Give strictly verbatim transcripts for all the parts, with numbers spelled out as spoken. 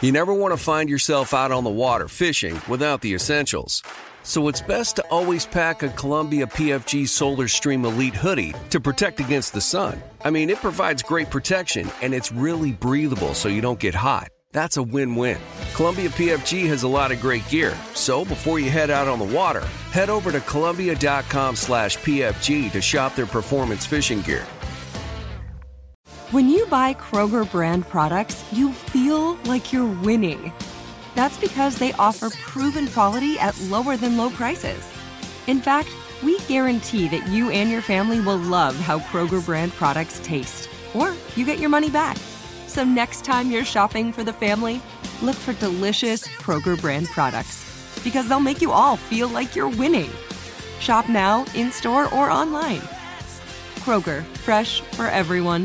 You never want to find yourself out on the water fishing without the essentials. So it's best to always pack a Columbia P F G Solar Stream Elite hoodie to protect against the sun. I mean, it provides great protection and it's really breathable so you don't get hot. That's a win-win. Columbia P F G has a lot of great gear, so before you head out on the water, head over to Columbia.com slash PFG to shop their performance fishing gear. When you buy Kroger brand products, you feel like you're winning. That's because they offer proven quality at lower than low prices. In fact, we guarantee that you and your family will love how Kroger brand products taste, or you get your money back. So next time you're shopping for the family, look for delicious Kroger brand products, because they'll make you all feel like you're winning. Shop now, in-store, or online. Kroger, fresh for everyone.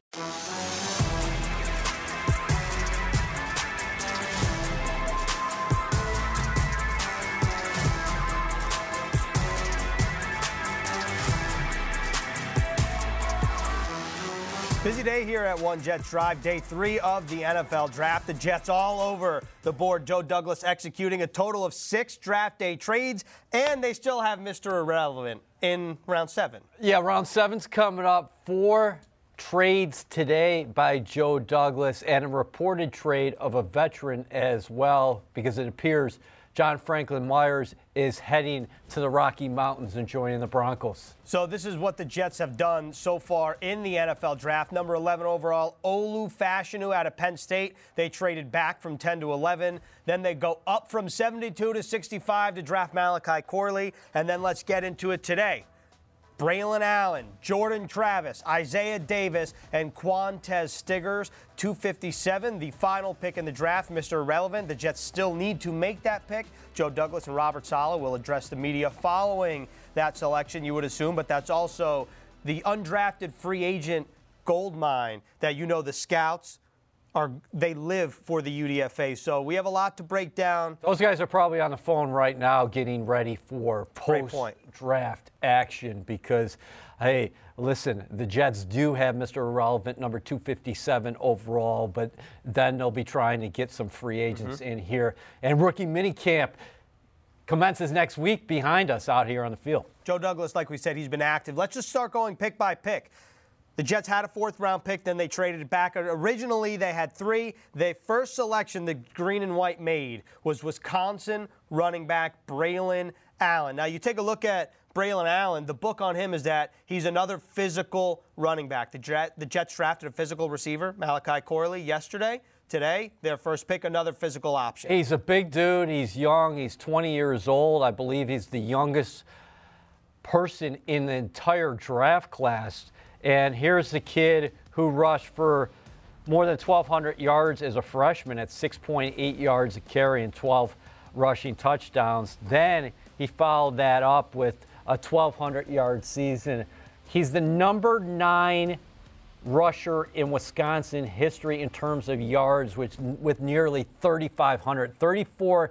Busy day here at One Jets Drive, day three of the N F L Draft. The Jets all over the board. Joe Douglas executing a total of six draft day trades, and they still have Mister Irrelevant in round seven. Yeah, round seven's coming up. Four trades today by Joe Douglas, and a reported trade of a veteran as well, because it appears John Franklin Myers is heading to the Rocky Mountains and joining the Broncos. So this is what the Jets have done so far in the N F L Draft. Number eleven overall, Olu Fashanu out of Penn State. They traded back from ten to eleven. Then they go up from seventy-two to sixty-five to draft Malachi Corley. And then let's get into it today. Braylon Allen, Jordan Travis, Isaiah Davis, and Quantez Stiggers, two fifty-seven, the final pick in the draft. Mister Irrelevant, the Jets still need to make that pick. Joe Douglas and Robert Saleh will address the media following that selection, you would assume, but that's also the undrafted free agent gold mine that, you know, the scouts are, they live for the U D F A. So we have a lot to break down. Those guys are probably on the phone right now getting ready for post-draft action because, hey, listen, the Jets do have Mister Irrelevant, number two fifty-seven overall, but then they'll be trying to get some free agents mm-hmm. in here. And rookie minicamp commences next week behind us out here on the field. Joe Douglas, like we said, he's been active. Let's just start going pick by pick. The Jets had a fourth-round pick, then they traded it back. Originally, they had three. The first selection the green and white made was Wisconsin running back Braylon Allen. Now, you take a look at Braylon Allen. The book on him is that he's another physical running back. The, Jet, the Jets drafted a physical receiver, Malachi Corley, yesterday. Today, their first pick, another physical option. He's a big dude. He's young. He's twenty years old. I believe he's the youngest person in the entire draft class. And here's the kid who rushed for more than twelve hundred yards as a freshman at six point eight yards a carry and twelve rushing touchdowns. Then he followed that up with a twelve hundred yard season. He's the number nine rusher in Wisconsin history in terms of yards, which with nearly thirty-five hundred, thirty-four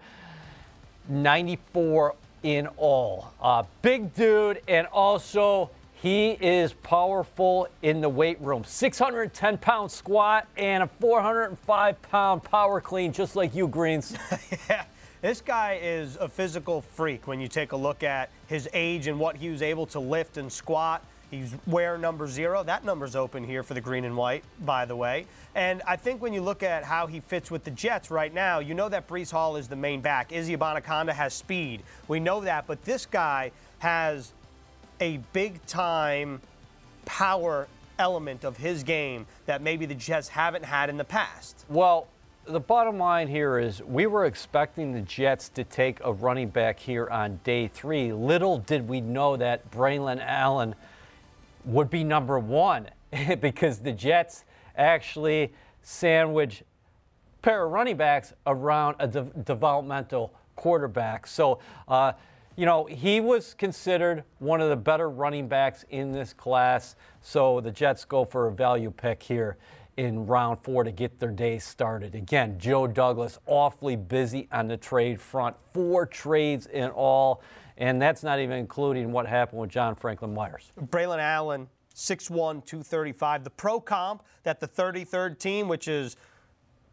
ninety-four in all. Uh, big dude, and also he is powerful in the weight room. six hundred ten pound squat and a four hundred five pound power clean, just like you, Greens. Yeah, this guy is a physical freak when you take a look at his age and what he was able to lift and squat. He's wearing number zero. That number's open here for the green and white, by the way. And I think when you look at how he fits with the Jets right now, you know that Breece Hall is the main back. Izzy Abanikanda has speed. We know that, but this guy has a big-time power element of his game that maybe the Jets haven't had in the past. Well, the bottom line here is we were expecting the Jets to take a running back here on day three. Little did we know that Braylon Allen would be number one because the Jets actually sandwich a pair of running backs around a de- developmental quarterback. So, uh, you know, he was considered one of the better running backs in this class. So the Jets go for a value pick here in round four to get their day started. Again, Joe Douglas awfully busy on the trade front. Four trades in all. And that's not even including what happened with John Franklin Myers. Braylon Allen, six one, two thirty-five. The pro comp that the thirty-third team, which is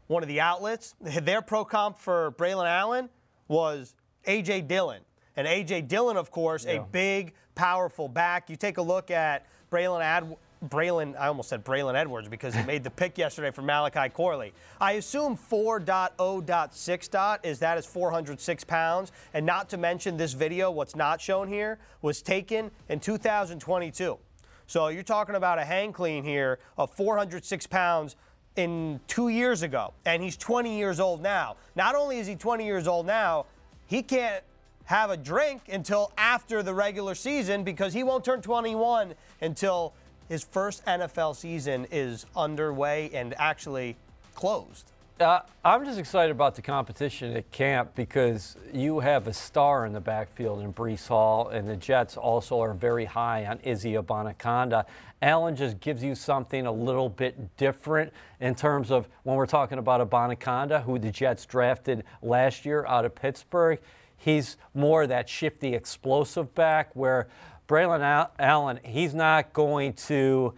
one of the outlets. Their pro comp for Braylon Allen was A J Dillon. And A J Dillon, of course, yeah. a big, powerful back. You take a look at Braylon Ad- Braylon, I almost said Braylon Edwards because he made the pick yesterday for Malachi Corley. I assume four point oh point six is that is four hundred six pounds. And not to mention this video, what's not shown here, was taken in two thousand twenty-two. So you're talking about a hang clean here of four hundred six pounds in two years ago. And he's twenty years old now. Not only is he twenty years old now, he can't have a drink until after the regular season because he won't turn twenty-one until his first N F L season is underway and actually closed. Uh, I'm just excited about the competition at camp because you have a star in the backfield in Breece Hall, and the Jets also are very high on Izzy Abanikanda. Allen just gives you something a little bit different in terms of when we're talking about Abanikanda, who the Jets drafted last year out of Pittsburgh. He's more that shifty, explosive back where Braylon Allen, he's not going to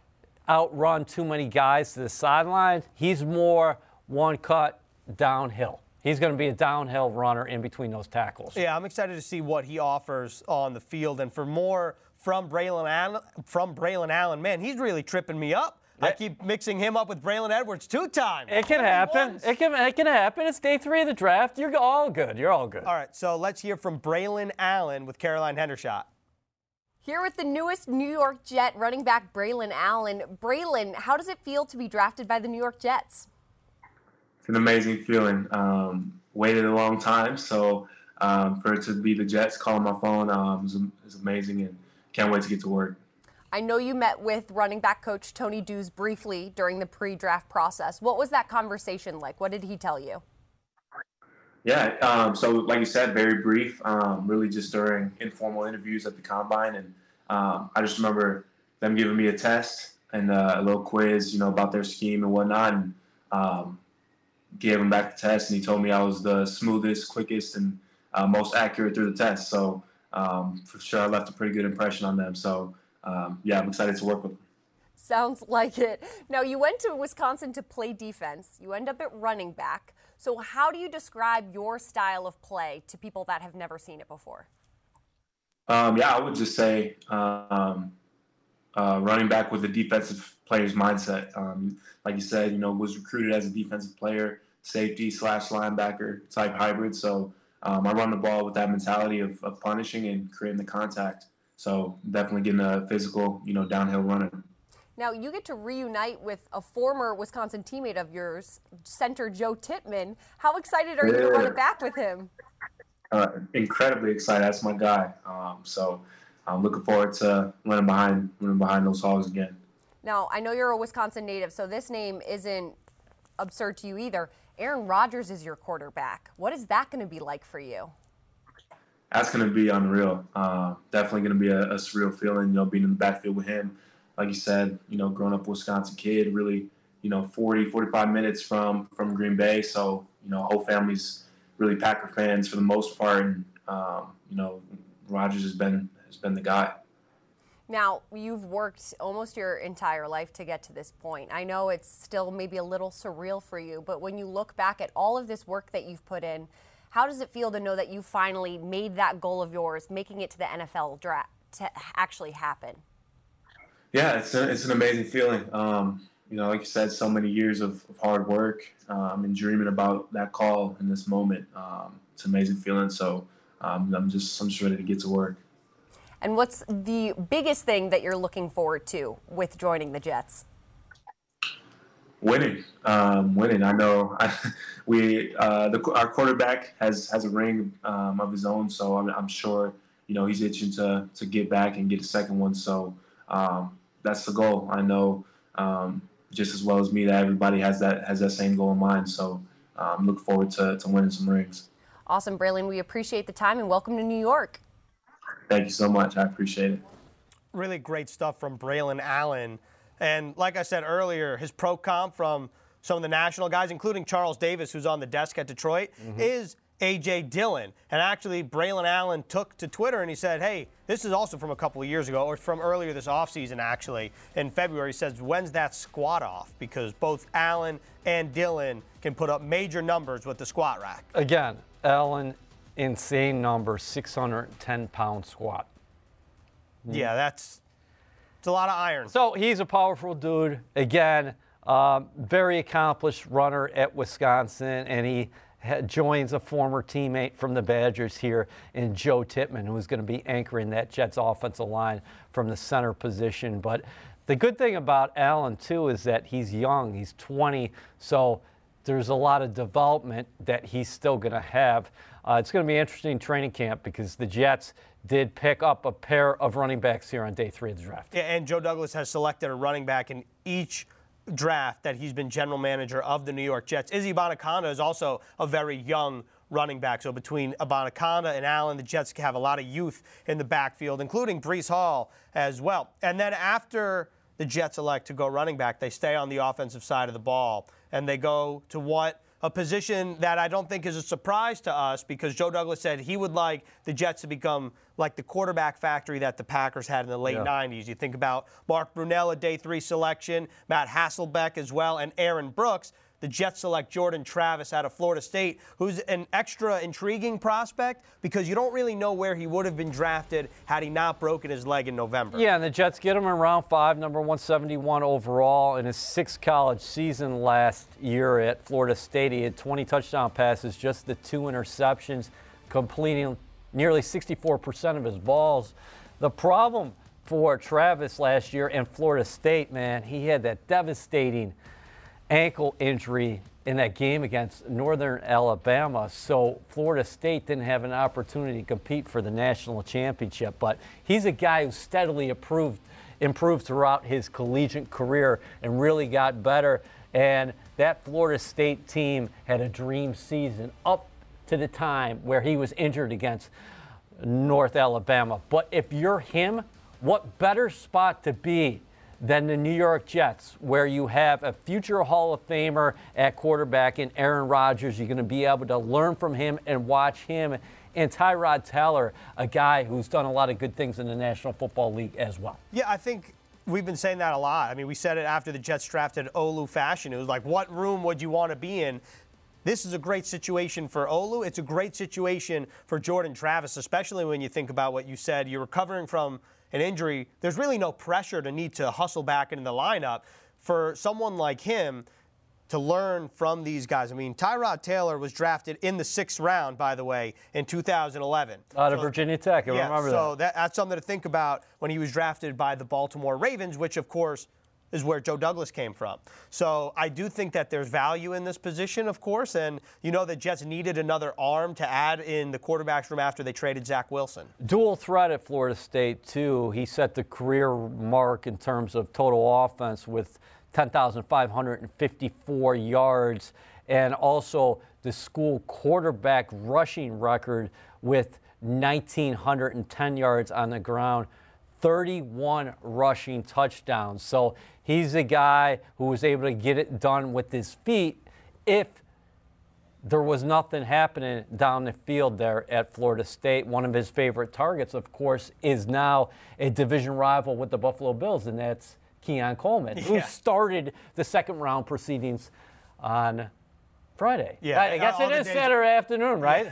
outrun too many guys to the sideline. He's more one cut downhill. He's going to be a downhill runner in between those tackles. Yeah, I'm excited to see what he offers on the field. And for more from Braylon Allen, from Braylon Allen, man, he's really tripping me up. I keep mixing him up with Braylon Edwards two times. It can happen. It can, it can happen. It's day three of the draft. You're all good. You're all good. All right, so let's hear from Braylon Allen with Caroline Hendershot. Here with the newest New York Jet running back Braylon Allen. Braylon, how does it feel to be drafted by the New York Jets? It's an amazing feeling. Um, waited a long time, so um, for it to be the Jets calling my phone um, is, is amazing, and can't wait to get to work. I know you met with running back coach Tony Dews briefly during the pre-draft process. What was that conversation like? What did he tell you? Yeah, um, so like you said, very brief, um, really just during informal interviews at the Combine. And um, I just remember them giving me a test and uh, a little quiz, you know, about their scheme and whatnot. And um, gave him back the test, and he told me I was the smoothest, quickest, and uh, most accurate through the test. So um, for sure I left a pretty good impression on them. So, um, yeah, I'm excited to work with them. Sounds like it. Now, you went to Wisconsin to play defense. You end up at running back. So how do you describe your style of play to people that have never seen it before? Um, yeah, I would just say um, uh, running back with a defensive player's mindset. Um, like you said, you know, was recruited as a defensive player, safety slash linebacker type hybrid. So um, I run the ball with that mentality of, of punishing and creating the contact. So definitely getting a physical, you know, downhill runner. Now, you get to reunite with a former Wisconsin teammate of yours, center Joe Tippmann. How excited are you yeah. to run it back with him? Uh, incredibly excited. That's my guy. Um, so I'm looking forward to running behind, running behind those Hogs again. Now, I know you're a Wisconsin native, so this name isn't absurd to you either. Aaron Rodgers is your quarterback. What is that going to be like for you? That's going to be unreal. Uh, definitely going to be a, a surreal feeling, you know, being in the backfield with him. Like you said, you know, growing up a Wisconsin kid, really, you know, forty, forty-five minutes from, from Green Bay. So, you know, whole family's really Packer fans for the most part. And, um, you know, Rodgers has been has been the guy. Now, you've worked almost your entire life to get to this point. I know it's still maybe a little surreal for you, but when you look back at all of this work that you've put in, how does it feel to know that you finally made that goal of yours, making it to the N F L draft, to actually happen? Yeah, it's a, it's an amazing feeling. Um, you know, like you said, so many years of, of hard work um, and dreaming about that call in this moment. Um, it's an amazing feeling. So um, I'm just I'm just ready to get to work. And what's the biggest thing that you're looking forward to with joining the Jets? Winning, um, winning. I know I, we uh, the, our quarterback has has a ring um, of his own, so I'm, I'm sure you know he's itching to to get back and get a second one. So. Um, that's the goal. I know um, just as well as me that everybody has that has that same goal in mind. So I'm um, looking forward to, to winning some rings. Awesome, Braylon. We appreciate the time and welcome to New York. Thank you so much. I appreciate it. Really great stuff from Braylon Allen. And like I said earlier, his pro comp from some of the national guys, including Charles Davis, who's on the desk at Detroit, mm-hmm. is A J. Dillon. And actually, Braylon Allen took to Twitter and he said, hey, this is also from a couple of years ago, or from earlier this offseason, actually. In February, he says, when's that squat off? Because both Allen and Dillon can put up major numbers with the squat rack. Again, Allen, insane number, six hundred ten pound squat. Yeah, that's it's a lot of iron. So he's a powerful dude. Again, um, very accomplished runner at Wisconsin, and he joins a former teammate from the Badgers here in Joe Tippmann, who's going to be anchoring that Jets offensive line from the center position. But the good thing about Allen, too, is that he's young. He's twenty, so there's a lot of development that he's still going to have. Uh, it's going to be interesting training camp because the Jets did pick up a pair of running backs here on day three of the draft. Yeah, and Joe Douglas has selected a running back in each draft that he's been general manager of the New York Jets. Izzy Abanikanda is also a very young running back. So between Abanikanda and Allen, the Jets have a lot of youth in the backfield, including Breece Hall as well. And then after the Jets elect to go running back, they stay on the offensive side of the ball, and they go to what a position that I don't think is a surprise to us, because Joe Douglas said he would like the Jets to become like the quarterback factory that the Packers had in the late yeah. nineties. You think about Mark Brunell, a day three selection, Matt Hasselbeck as well, and Aaron Brooks. The Jets select Jordan Travis out of Florida State, who's an extra intriguing prospect because you don't really know where he would have been drafted had he not broken his leg in November. Yeah, and the Jets get him in round five, number one seventy-one overall. In his sixth college season last year at Florida State, he had twenty touchdown passes, just the two interceptions, completing nearly sixty-four percent of his balls. The problem for Travis last year in Florida State, man, he had that devastating ankle injury in that game against Northern Alabama, so Florida State didn't have an opportunity to compete for the national championship. But he's a guy who steadily improved, improved throughout his collegiate career and really got better. And that Florida State team had a dream season up to the time where he was injured against North Alabama. But if you're him, what better spot to be than the New York Jets, where you have a future Hall of Famer at quarterback in Aaron Rodgers. You're going to be able to learn from him and watch him. And Tyrod Taylor, a guy who's done a lot of good things in the National Football League as well. Yeah, I think we've been saying that a lot. I mean, we said it after the Jets drafted Olu Fashion. It was like, what room would you want to be in? This is a great situation for Olu. It's a great situation for Jordan Travis, especially when you think about what you said. You're recovering from an injury. There's really no pressure to need to hustle back into the lineup. For someone like him to learn from these guys. I mean, Tyrod Taylor was drafted in the sixth round, by the way, in two thousand eleven. Out of so, Virginia Tech, I yeah, remember so that. that. That's something to think about when he was drafted by the Baltimore Ravens, which, of course, is where Joe Douglas came from. So I do think that there's value in this position, of course, and you know the Jets needed another arm to add in the quarterback's room after they traded Zach Wilson. Dual threat at Florida State, too. He set the career mark in terms of total offense with ten thousand five hundred fifty-four yards, and also the school quarterback rushing record with one thousand nine hundred ten yards on the ground, thirty-one rushing touchdowns. So he's a guy who was able to get it done with his feet if there was nothing happening down the field there at Florida State. One of his favorite targets, of course, is now a division rival with the Buffalo Bills, and that's Keon Coleman, who yeah. started the second round proceedings on Friday. Yeah, I guess it is Saturday afternoon, right?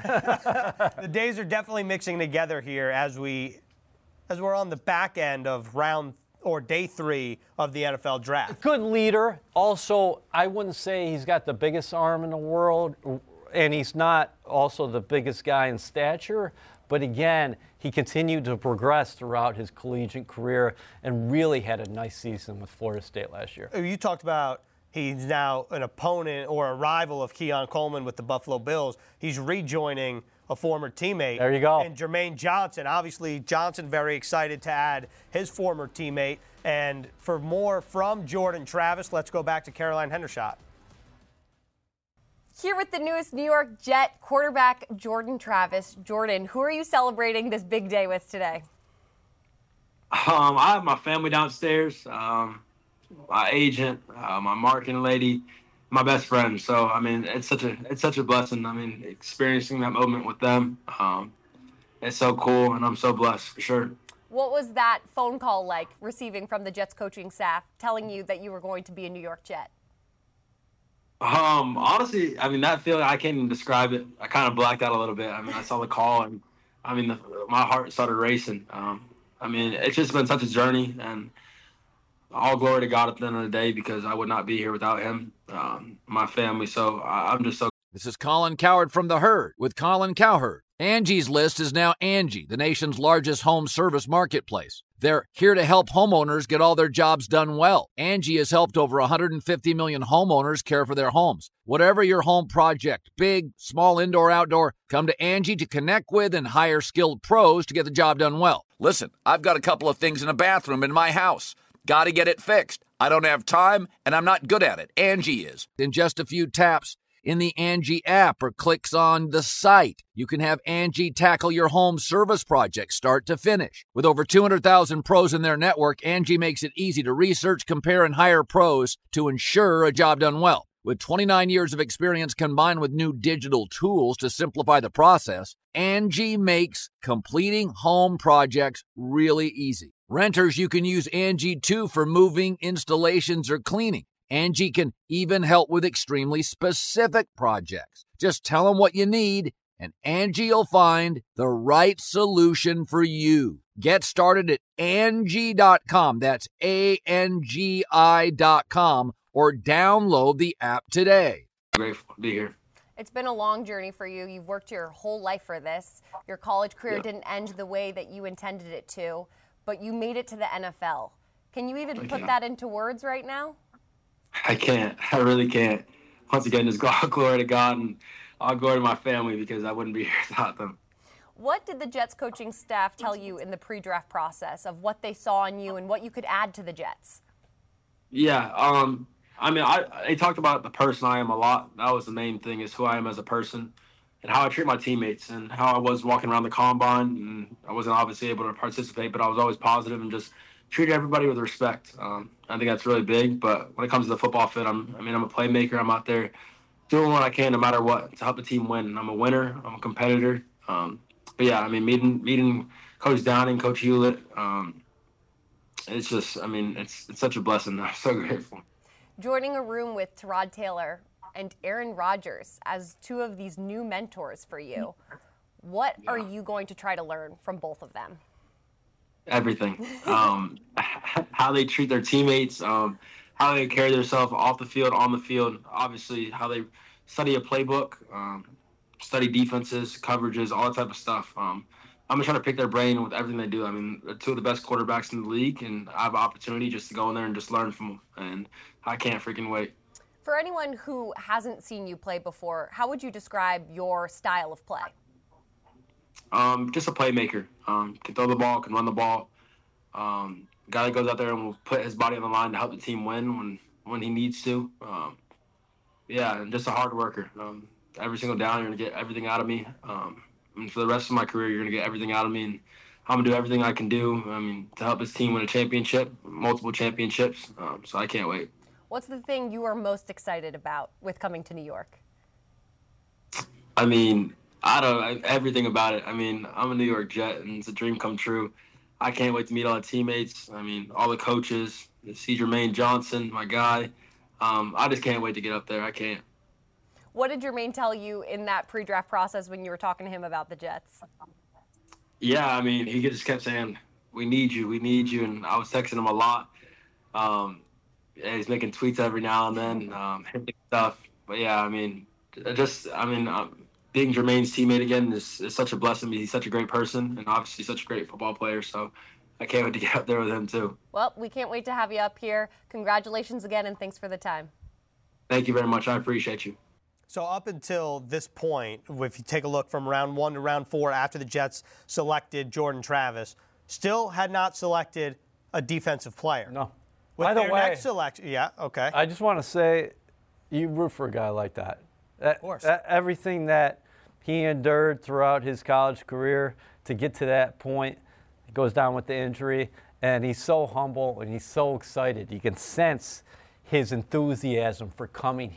The days are definitely mixing together here as we as we're on the back end of round or day three of the N F L draft. Good leader. Also, I wouldn't say he's got the biggest arm in the world, and he's not also the biggest guy in stature. But again, he continued to progress throughout his collegiate career and really had a nice season with Florida State last year. You talked about he's now an opponent or a rival of Keon Coleman with the Buffalo Bills. He's rejoining a former teammate. There you go. And Jermaine Johnson. Obviously, Johnson very excited to add his former teammate. And for more from Jordan Travis, let's go back to Caroline Hendershot. Here with the newest New York Jet quarterback, Jordan Travis. Jordan, who are you celebrating this big day with today? Um, I have my family downstairs, um, my agent, uh, my marketing lady, my best friend. So I mean, it's such a it's such a blessing. I mean, experiencing that moment with them, um, it's so cool, and I'm so blessed for sure. What was that phone call like, receiving from the Jets coaching staff telling you that you were going to be a New York Jet? Um, honestly, I mean, that feeling, I can't even describe it. I kind of blacked out a little bit. I mean, I saw the call, and I mean, the, my heart started racing. Um, I mean, it's just been such a journey, and all glory to God at the end of the day, because I would not be here without him, um, my family. So I, I'm just so. This is Colin Cowherd from The Herd with Colin Cowherd. Angie's List is now Angie, the nation's largest home service marketplace. They're here to help homeowners get all their jobs done well. Angie has helped over one hundred fifty million homeowners care for their homes. Whatever your home project, big, small, indoor, outdoor, come to Angie to connect with and hire skilled pros to get the job done well. Listen, I've got a couple of things in a bathroom in my house. Got to get it fixed. I don't have time, and I'm not good at it. Angie is. In just a few taps in the Angie app or clicks on the site, you can have Angie tackle your home service project start to finish. With over two hundred thousand pros in their network, Angie makes it easy to research, compare, and hire pros to ensure a job done well. With twenty-nine years of experience combined with new digital tools to simplify the process, Angie makes completing home projects really easy. Renters, you can use Angie too for moving, installations, or cleaning. Angie can even help with extremely specific projects. Just tell them what you need, and Angie will find the right solution for you. Get started at Angie dot com. That's A N G I dot com, or download the app today. Grateful to be here. It's been a long journey for you. You've worked your whole life for this. Your college career Yeah. didn't end the way that you intended it to, but you made it to the N F L. Can you even I put can't. that into words right now? I can't. I really can't. Once again, just all glory to God, and all glory to my family, because I wouldn't be here without them. What did the Jets coaching staff tell you in the pre-draft process of what they saw in you and what you could add to the Jets? Yeah, um, I mean, I they talked about the person I am a lot. That was the main thing, is who I am as a person and how I treat my teammates and how I was walking around the combine. And I wasn't obviously able to participate, but I was always positive and just treated everybody with respect. Um, I think that's really big. But when it comes to the football fit, I'm, I mean, I'm a playmaker. I'm out there doing what I can no matter what to help the team win. I'm a winner. I'm a competitor. Um, but, yeah, I mean, meeting meeting Coach Downing, Coach Hewlett, um, it's just, I mean, it's it's such a blessing. I'm so grateful. Joining a room with Tyrod Taylor and Aaron Rodgers as two of these new mentors for you, what yeah. are you going to try to learn from both of them? Everything. Um, how they treat their teammates, um, how they carry themselves off the field, on the field, obviously how they study a playbook, um, study defenses, coverages, all that type of stuff. Um, I'm just trying to pick their brain with everything they do. I mean, they're two of the best quarterbacks in the league, and I have an opportunity just to go in there and just learn from them, and I can't freaking wait. For anyone who hasn't seen you play before, how would you describe your style of play? Um, just a playmaker. Um, can throw the ball, can run the ball. Um, guy that goes out there and will put his body on the line to help the team win when, when he needs to. Um, yeah, and just a hard worker. Um, every single down, you're going to get everything out of me. Um, and for the rest of my career, you're going to get everything out of me. And I'm going to do everything I can do, I mean, to help his team win a championship, multiple championships. Um, so I can't wait. What's the thing you are most excited about with coming to New York? I mean, I don't everything about it. I mean, I'm a New York Jet, and it's a dream come true. I can't wait to meet all the teammates. I mean, all the coaches, see Jermaine Johnson, my guy. Um, I just can't wait to get up there. I can't. What did Jermaine tell you in that pre-draft process when you were talking to him about the Jets? Yeah, I mean, he just kept saying, we need you, we need you. And I was texting him a lot. Um, yeah, he's making tweets every now and then, um, stuff. But, yeah, I mean, just, I mean, um, being Jermaine's teammate again is, is such a blessing. He's such a great person and obviously such a great football player. So I can't wait to get up there with him, too. Well, we can't wait to have you up here. Congratulations again, and thanks for the time. Thank you very much. I appreciate you. So up until this point, if you take a look from round one to round four after the Jets selected Jordan Travis, still had not selected a defensive player. No. With By the their way, next selection, yeah, okay. I just want to say, you root for a guy like that. Of course. That, everything that he endured throughout his college career to get to that point, it goes down with the injury, and he's so humble and he's so excited. You can sense his enthusiasm for coming here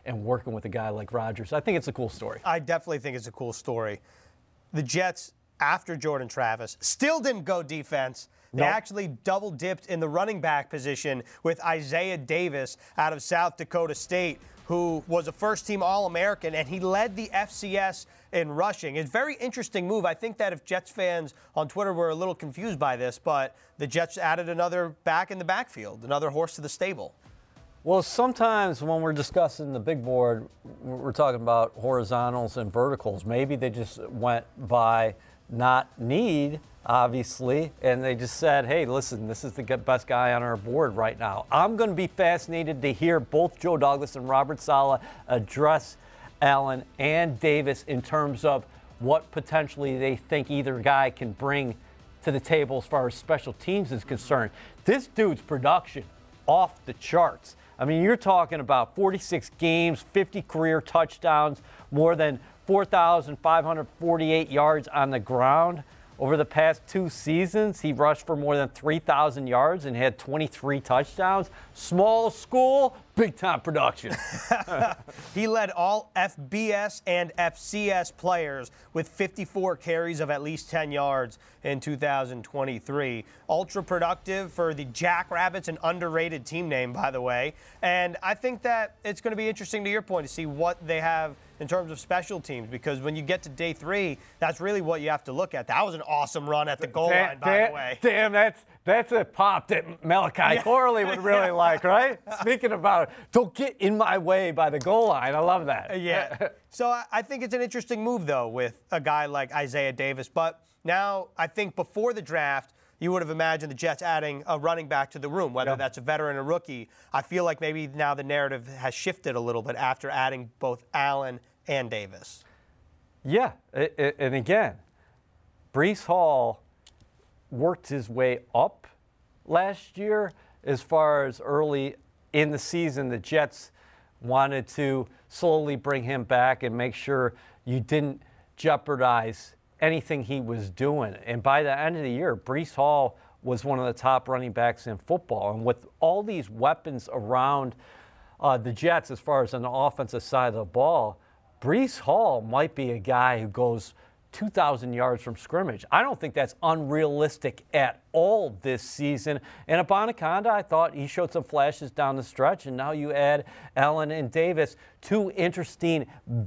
and working with a guy like Rodgers. I think it's a cool story. I definitely think it's a cool story. The Jets, after Jordan Travis, still didn't go defense. They nope. actually double-dipped in the running back position with Isaiah Davis out of South Dakota State, who was a first-team All-American, and he led the F C S in rushing. It's a very interesting move. I think that if Jets fans on Twitter were a little confused by this, but the Jets added another back in the backfield, another horse to the stable. Well, sometimes when we're discussing the big board, we're talking about horizontals and verticals. Maybe they just went by not need, obviously, and they just said, hey, listen, this is the best guy on our board right now. I'm going to be fascinated to hear both Joe Douglas and Robert Saleh address Allen and Davis in terms of what potentially they think either guy can bring to the table as far as special teams is concerned. This dude's production off the charts. I mean, you're talking about forty-six games, fifty career touchdowns, more than four thousand five hundred forty-eight yards on the ground. Over the past two seasons, he rushed for more than three thousand yards and had twenty-three touchdowns. Small school, big-time production. He led all F B S and F C S players with fifty-four carries of at least ten yards in two thousand twenty-three. Ultra productive for the Jackrabbits, an underrated team name, by the way. And I think that it's going to be interesting, to your point, to see what they have in terms of special teams, because when you get to day three, that's really what you have to look at. That was an awesome run at the goal damn, line, by damn, the way. Damn, that's that's a pop that Malachi yeah. Corley would really yeah. like, right? Speaking about, don't get in my way by the goal line. I love that. Yeah. So I think it's an interesting move, though, with a guy like Isaiah Davis. But now I think before the draft, you would have imagined the Jets adding a running back to the room, whether yeah. that's a veteran or rookie. I feel like maybe now the narrative has shifted a little bit after adding both Allen and Davis. Yeah, and again, Breece Hall worked his way up last year as far as early in the season. The Jets wanted to slowly bring him back and make sure you didn't jeopardize anything he was doing. And by the end of the year, Breece Hall was one of the top running backs in football. And with all these weapons around uh, the Jets as far as on the offensive side of the ball, Breece Hall might be a guy who goes two thousand yards from scrimmage. I don't think that's unrealistic at all this season. And Abanikanda, I thought he showed some flashes down the stretch, and now you add Allen and Davis, two interesting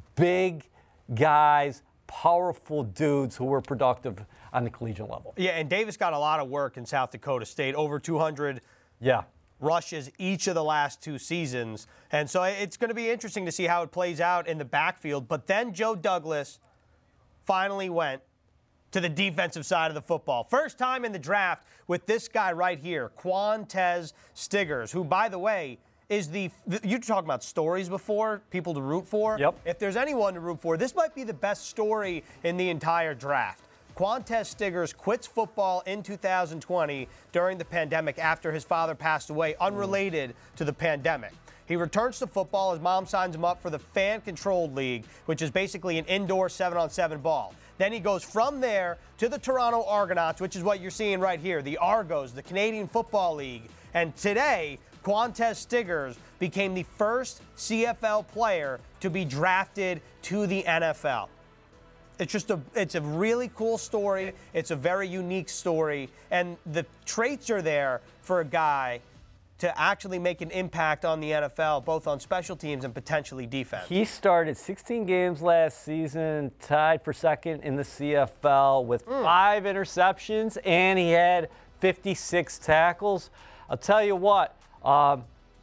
big guys, powerful dudes who were productive on the collegiate level. Yeah, and Davis got a lot of work in South Dakota State, over two hundred yeah. rushes each of the last two seasons. And so it's going to be interesting to see how it plays out in the backfield. But then Joe Douglas finally went to the defensive side of the football. First time in the draft with this guy right here, Quantez Stiggers, who, by the way, is the, you talking about stories before, people to root for? Yep. If there's anyone to root for, this might be the best story in the entire draft. Quantez Stiggers quits football in two thousand twenty during the pandemic after his father passed away, unrelated mm. to the pandemic. He returns to football. His mom signs him up for the fan-controlled league, which is basically an indoor seven-on-seven ball. Then he goes from there to the Toronto Argonauts, which is what you're seeing right here, the Argos, the Canadian Football League. And today, Quantez Stiggers became the first C F L player to be drafted to the N F L. It's just a, it's a really cool story. It's a very unique story. And the traits are there for a guy to actually make an impact on the N F L, both on special teams and potentially defense. He started sixteen games last season, tied for second in the C F L with mm. five interceptions, and he had fifty-six tackles. I'll tell you what, um,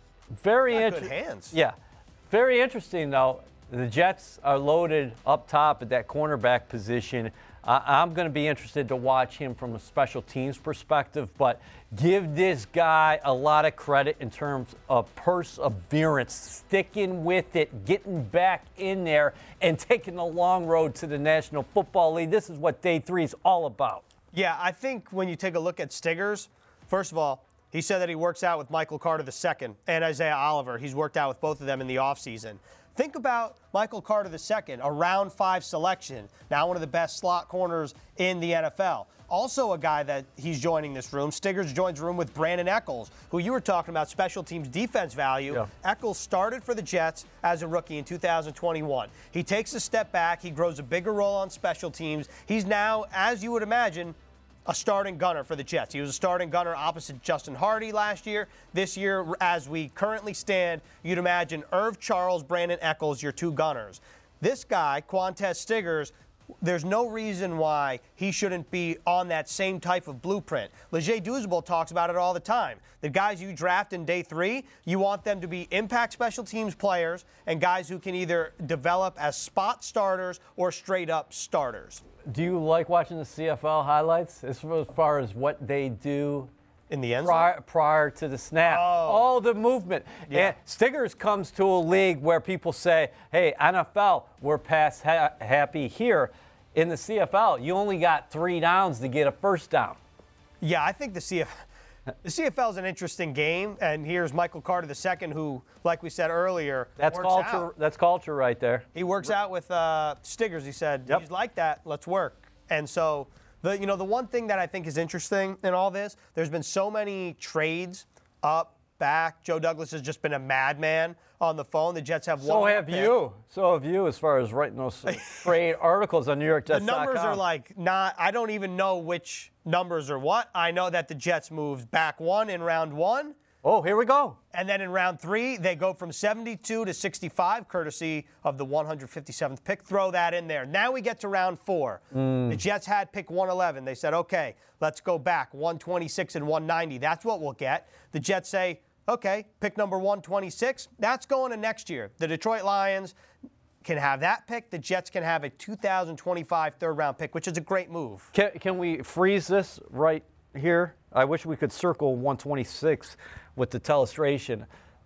very interesting. Good hands. Yeah, very interesting though. The Jets are loaded up top at that cornerback position. Uh, I'm going to be interested to watch him from a special teams perspective, but give this guy a lot of credit in terms of perseverance, sticking with it, getting back in there, and taking the long road to the National Football League. This is what day three is all about. Yeah, I think when you take a look at Stiggers, first of all, he said that he works out with Michael Carter the second and Isaiah Oliver. He's worked out with both of them in the offseason. Think about Michael Carter the second, a round five selection, now one of the best slot corners in the N F L. Also a guy that he's joining this room. Stiggers joins the room with Brandon Echols, who you were talking about special teams defense value. Yeah. Echols started for the Jets as a rookie in two thousand twenty-one. He takes a step back. He grows a bigger role on special teams. He's now, as you would imagine, a starting gunner for the Jets. He was a starting gunner opposite Justin Hardy last year. This year, as we currently stand, you'd imagine Irv Charles, Brandon Echols, your two gunners. This guy, Quantez Stiggers, there's no reason why he shouldn't be on that same type of blueprint. Leger Douzable talks about it all the time. The guys you draft in day three, you want them to be impact special teams players and guys who can either develop as spot starters or straight up starters. Do you like watching the C F L highlights as far as what they do in the end prior, prior to the snap? Oh. All the movement. Yeah. And Stiggers comes to a league where people say, hey, N F L, we're pass ha- happy here. In the C F L, you only got three downs to get a first down. Yeah, I think the C F L. The C F L is an interesting game, and here's Michael Carter the second, who, like we said earlier, that's works culture. out. That's culture right there. He works out with uh, Stiggers. He said, yep. he's like that. Let's work. And so, the you know, the one thing that I think is interesting in all this, there's been so many trades up, back. Joe Douglas has just been a madman on the phone. The Jets have one. So have pick. you. So have you, as far as writing those trade articles on New York Jets dot com. The numbers are like not. I don't even know which numbers are what. I know that the Jets moved back one in round one. Oh, here we go. And then in round three, they go from seventy-two to sixty-five, courtesy of the one hundred fifty-seventh pick. Throw that in there. Now we get to round four. Mm. The Jets had pick one eleven. They said, okay, let's go back. one twenty-six and one ninety. That's what we'll get. The Jets say, okay, pick number one twenty-six. That's going to next year. The Detroit Lions can have that pick. The Jets can have a two thousand twenty-five third-round pick, which is a great move. Can, can we freeze this right here? I wish we could circle one twenty-six with the telestration.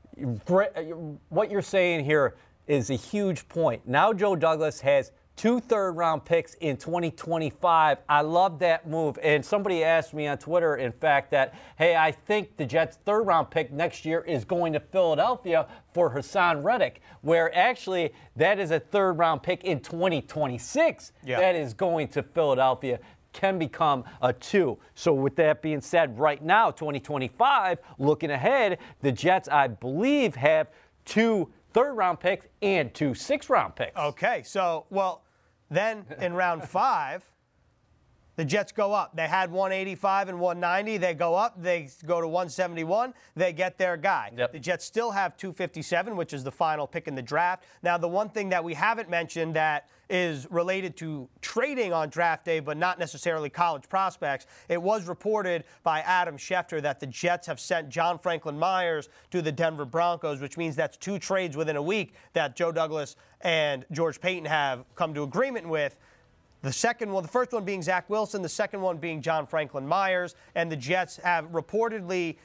What you're saying here is a huge point. Now Joe Douglas has two third-round picks in twenty twenty-five. I love that move. And somebody asked me on Twitter, in fact, that, hey, I think the Jets' third-round pick next year is going to Philadelphia for Hassan Reddick, where actually that is a third-round pick in twenty twenty-six yeah. that is going to Philadelphia. Can become a two. So with that being said, right now, twenty twenty-five, looking ahead, the Jets, I believe, have two third-round picks and two sixth-round picks. Okay, so, well, then in round five, the Jets go up. They had one eighty-five and one ninety. They go up. They go to one seventy-one. They get their guy. Yep. The Jets still have two fifty-seven, which is the final pick in the draft. Now, the one thing that we haven't mentioned that is related to trading on draft day, but not necessarily college prospects. It was reported by Adam Schefter that the Jets have sent John Franklin Myers to the Denver Broncos, which means that's two trades within a week that Joe Douglas and George Paton have come to agreement with. The second one, the first one being Zach Wilson, the second one being John Franklin Myers, and the Jets have reportedly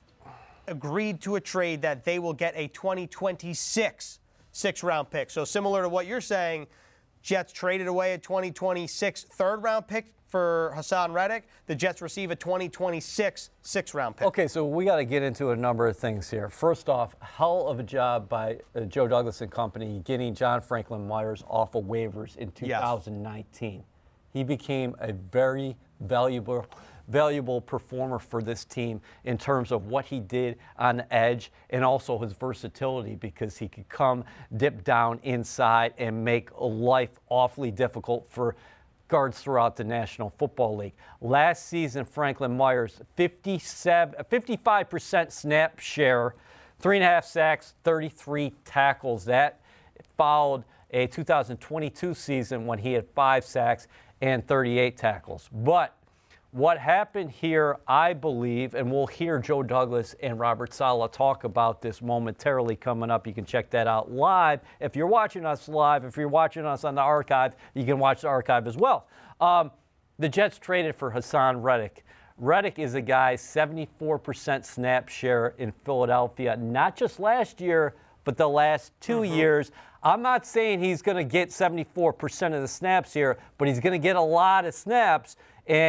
agreed to a trade that they will get a twenty twenty-six sixth-round pick. So similar to what you're saying, Jets traded away a twenty twenty-six third-round pick for Hassan Reddick. The Jets receive a twenty twenty-six sixth-round pick. Okay, so we got to get into a number of things here. First off, hell of a job by uh, Joe Douglas and company getting John Franklin Myers off of waivers in two thousand nineteen. Yes. He became a very valuable valuable performer for this team in terms of what he did on the edge and also his versatility, because he could come, dip down inside, and make life awfully difficult for guards throughout the National Football League. Last season, Franklin Myers, fifty-seven, fifty-five percent snap share, three and a half sacks, thirty-three tackles. That followed a two thousand twenty-two season when he had five sacks and thirty-eight tackles. But what happened here, I believe, and we'll hear Joe Douglas and Robert Saleh talk about this momentarily coming up. You can check that out live. If you're watching us live, if you're watching us on the archive, you can watch the archive as well. Um, the Jets traded for Hassan Reddick. Reddick is a guy, seventy-four percent snap share in Philadelphia, not just last year, but the last two mm-hmm. years. I'm not saying he's going to get seventy-four percent of the snaps here, but he's going to get a lot of snaps, and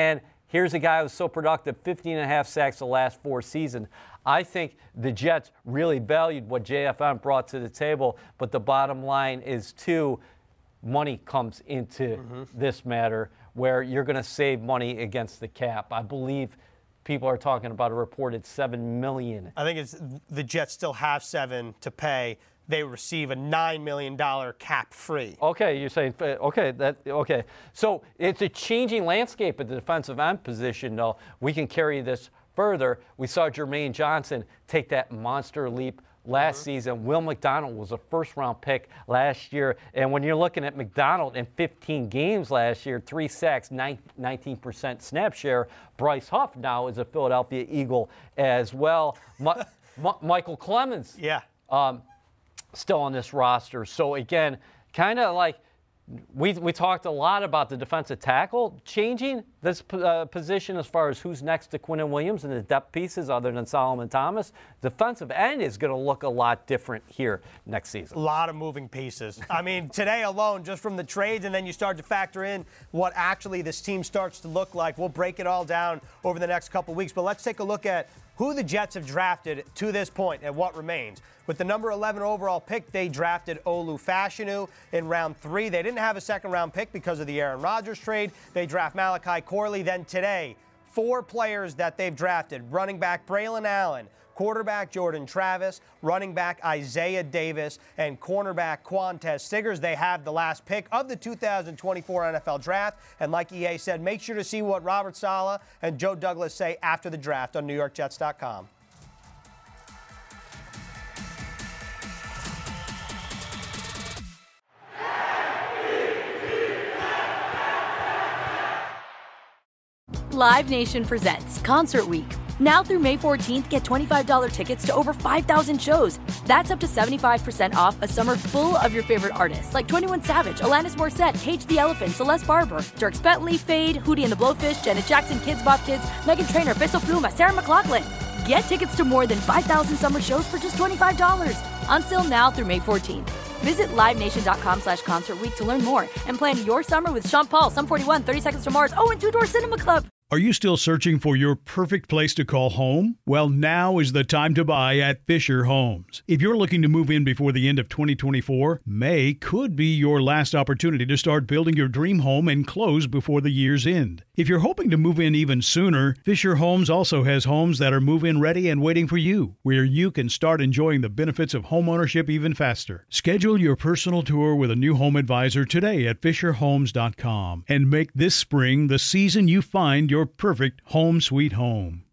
Here's a guy who's so productive, fifteen and a half sacks the last four seasons. I think the Jets really valued what J F M brought to the table, but the bottom line is, too, money comes into mm-hmm. this matter where you're going to save money against the cap. I believe people are talking about a reported seven million dollars. I think it's the Jets still have seven to pay. They receive a nine million dollars cap free. Okay, you're saying, okay, that okay. So it's a changing landscape at the defensive end position, though. We can carry this further. We saw Jermaine Johnson take that monster leap last mm-hmm. season. Will McDonald was a first-round pick last year. And when you're looking at McDonald in fifteen games last year, three sacks, nineteen percent snap share. Bryce Huff now is a Philadelphia Eagle as well. Ma- Ma- Michael Clemens. Yeah. Um, still on this roster. So, again, kind of like we we talked a lot about the defensive tackle changing this uh, position as far as who's next to Quinnen Williams and the depth pieces other than Solomon Thomas. Defensive end is going to look a lot different here next season. A lot of moving pieces. I mean, today alone, just from the trades, and then you start to factor in what actually this team starts to look like. We'll break it all down over the next couple weeks, but let's take a look at who the Jets have drafted to this point and what remains. With the number eleven overall pick, they drafted Olu Fashanu in round three. They didn't have a second-round pick because of the Aaron Rodgers trade. They draft Malachi Corley. Then today, four players that they've drafted: running back Braylon Allen, quarterback Jordan Travis, running back Isaiah Davis, and cornerback Quantez Stiggers. They have the last pick of the two thousand twenty-four N F L Draft. And like E A said, make sure to see what Robert Saleh and Joe Douglas say after the draft on New York Jets dot com. Live Nation presents Concert Week. Now through May fourteenth, get twenty-five dollars tickets to over five thousand shows. That's up to seventy-five percent off a summer full of your favorite artists like twenty-one Savage, Alanis Morissette, Cage the Elephant, Celeste Barber, Dierks Bentley, Fade, Hootie and the Blowfish, Janet Jackson, Kids Bop Kids, Meghan Trainor, Bissell Pluma, Sarah McLachlan. Get tickets to more than five thousand summer shows for just twenty-five dollars. On sale now through May fourteenth. Visit livenation.com slash concert week to learn more and plan your summer with Sean Paul, Sum forty-one, thirty Seconds to Mars, oh, and Two Door Cinema Club. Are you still searching for your perfect place to call home? Well, now is the time to buy at Fisher Homes. If you're looking to move in before the end of twenty twenty-four, May could be your last opportunity to start building your dream home and close before the year's end. If you're hoping to move in even sooner, Fisher Homes also has homes that are move-in ready and waiting for you, where you can start enjoying the benefits of homeownership even faster. Schedule your personal tour with a new home advisor today at fisher homes dot com and make this spring the season you find your Your perfect home sweet home.